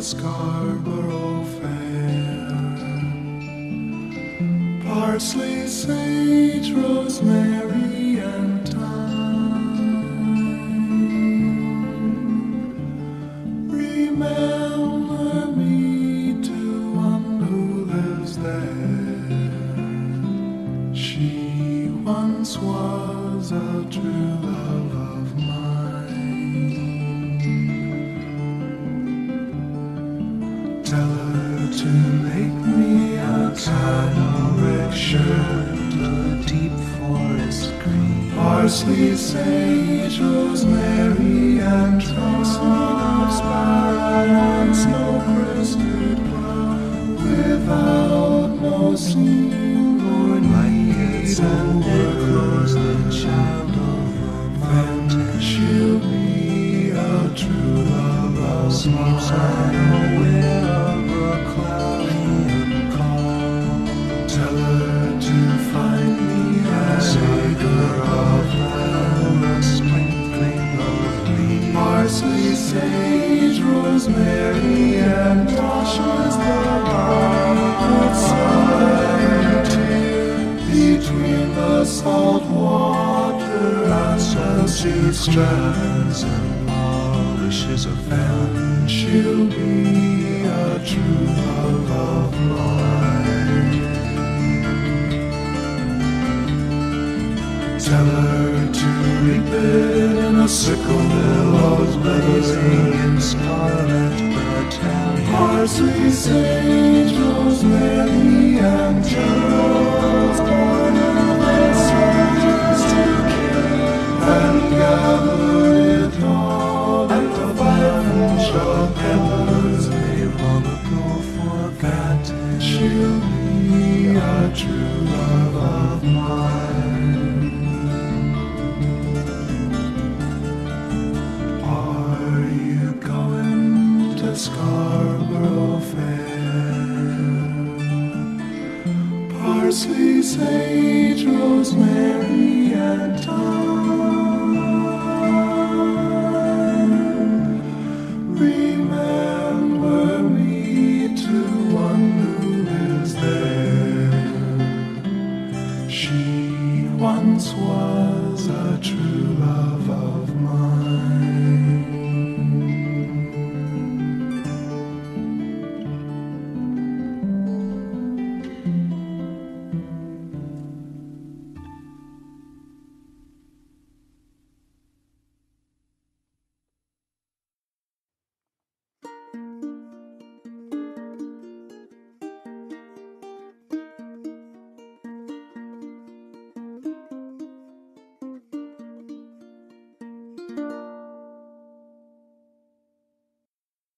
Scarborough Fair. Parsley, sage, rosemary, and thyme. Remember me to one who lives there. She once was a true love of mine. Tell her to make me a cambric shirt, a deep forest green, parsley, sage, rosemary, and thyme, sparrow and snow-crested cloud, without no seam or need or word, the child of the mountain. She'll be a true love of mine. Parsley, sage, rosemary, and toshes the dark solitude between the salt water and sunset strands and polishes of fan. She'll be a true love of mine. Tell her to reap it in a sickle, billows blazing in scarlet battalion. Parsley, sage, rosemary, and geraniums, born of the soldiers to kill, and gather it all at the bunch of peppers they long ago forgotten. She'll be a true love of mine. Scarborough Fair. Parsley, sage, rosemary, and thyme.